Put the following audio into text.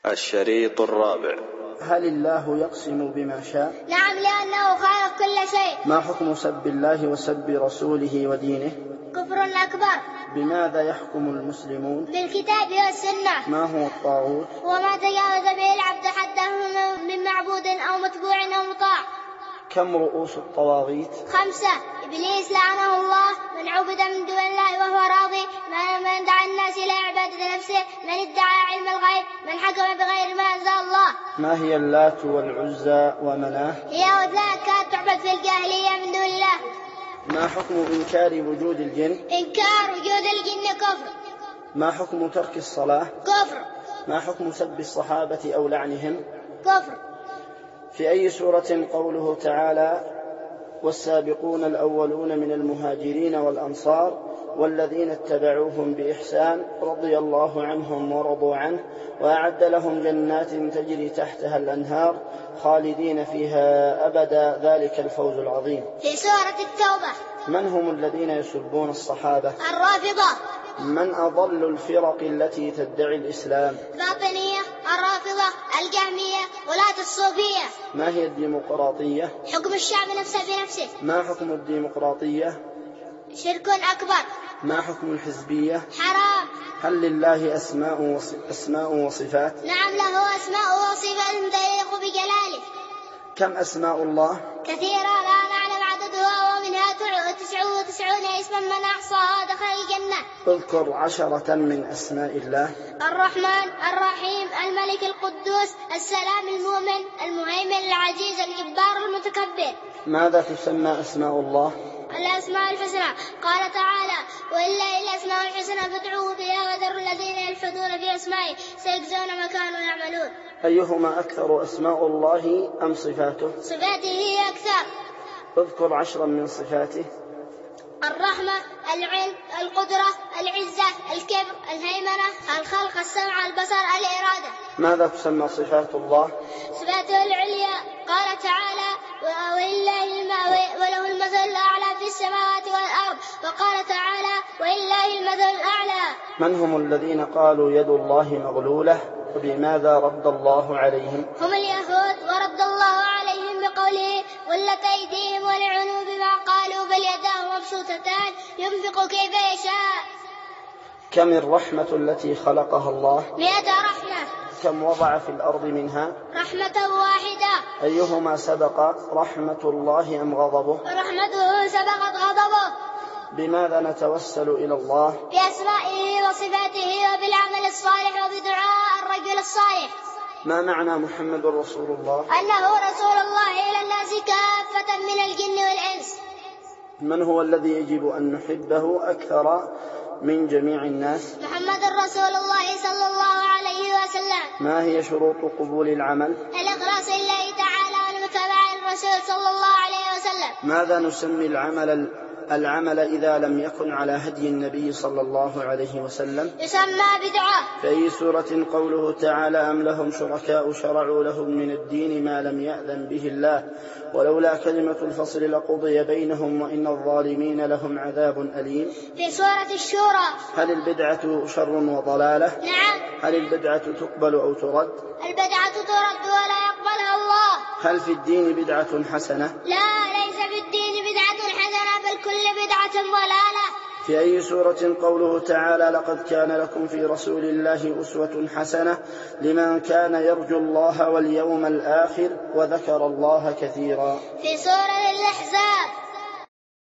الشريط الرابع. هل الله يقسم بما شاء؟ نعم، لأنه خالق كل شيء. ما حكم سب الله وسب رسوله ودينه؟ كفر أكبر. بماذا يحكم المسلمون؟ بالكتاب والسنة. ما هو الطاغوت؟ وما تجاوز به العبد حده من معبود أو متبوع أو مطاع. كم رؤوس الطواغيت؟ 5. إبليس لعنه الله، من عبد من دون الله وهو راضي، من دعا الناس إلى عبادة نفسه، من ادعى علم الغيب، من حكم بغير ما أنزل الله. ما هي اللات والعزى ومناه؟ هي أوثان كانت تعبد في الجاهلية من دون الله. ما حكم إنكار وجود الجن؟ إنكار وجود الجن كفر. ما حكم ترك الصلاة؟ كفر. ما حكم سب الصحابة أو لعنهم؟ كفر. في أي سورة قوله تعالى: والسابقون الأولون من المهاجرين والأنصار والذين اتبعوهم بإحسان رضي الله عنهم ورضوا عنه وأعد لهم جنات تجري تحتها الأنهار خالدين فيها أبدا ذلك الفوز العظيم؟ في سورة التوبة. من هم الذين يسبون الصحابة؟ الرافضة. من أضل الفرق التي تدعي الإسلام؟ الباطنية، الرافضة، الجهمية، ولاة الصوفية. ما هي الديمقراطية؟ حكم الشعب نفسه بنفسه. ما حكم الديمقراطية؟ شرك أكبر. ما حكم الحزبية؟ حرام. هل لله أسماء وصفات؟ نعم، له أسماء وصفات تليق بجلاله. كم أسماء الله؟ كثيرا لا نعلم عددها، ومنها 99 اسما من أحصاها دخل الجنة. اذكر 10 من أسماء الله. الرحمن، الرحيم، الملك، القدوس، السلام، المؤمن، المهيمن، العزيز، الجبار، المتكبر. ماذا تسمى أسماء الله؟ الأسماء الحسنى. قال تعالى: وإلا الأسماء الحسنى فادعوه بها وذروا الذين يلحدون في أسمائه سيجزون ما كانوا يعملون. أيهما أكثر أسماء الله أم صفاته؟ صفاته هي أكثر. اذكر 10 من صفاته. الرحمة، العلم، القدرة، العزة، الكبر، الهيمنة، الخلق، السمع، البصر، الإرادة. ماذا تسمى صفات الله؟ صفاته العليا. قال تعالى: وله المثل الأعلى في السماوات والأرض. وقال تعالى: ولله المثل الأعلى. من هم الذين قالوا يد الله مغلولة وبماذا رد الله عليهم؟ هم اليهود، ورد الله عليهم بقوله: غلت أيديهم ولعنوا بما قالوا بل يداه مبسوطتان ينفق كيف يشاء. كم الرحمة التي خلقها الله؟ 100 رحمة. كم وضع في الأرض منها؟ رحمة واحدة. أيهما سبق، رحمة الله أم غضبه؟ رحمته سبقت غضبه. بماذا نتوسل إلى الله؟ بأسمائه وصفاته وبالعمل الصالح وبدعاء الرجل الصالح. ما معنى محمد رسول الله؟ أنه رسول الله إلى الناس كافة من الجن والإنس. من هو الذي يجب أن نحبه أكثر من جميع الناس؟ محمد رسول الله صلى الله عليه وسلم. ما هي شروط قبول العمل؟ الإخلاص لله تعالى والمتابعة للرسول صلى الله عليه وسلم. ماذا نسمي العمل إذا لم يكن على هدي النبي صلى الله عليه وسلم؟ يسمى بدعة. في أي سورة قوله تعالى: أم لهم شركاء شرعوا لهم من الدين ما لم يأذن به الله ولولا كلمة الفصل لقضي بينهم وإن الظالمين لهم عذاب أليم؟ في سورة الشورى. هل البدعة شر وضلالة؟ نعم. هل البدعة تقبل أو ترد؟ البدعة ترد ولا يقبلها الله. هل في الدين بدعة حسنة؟ لا، ليس في الدين بدعة حسنة، بل كل بدعة ضلالة. في أي سورة قوله تعالى: لقد كان لكم في رسول الله أسوة حسنة لمن كان يرجو الله واليوم الآخر وذكر الله كثيرا؟ في سورة الأحزاب.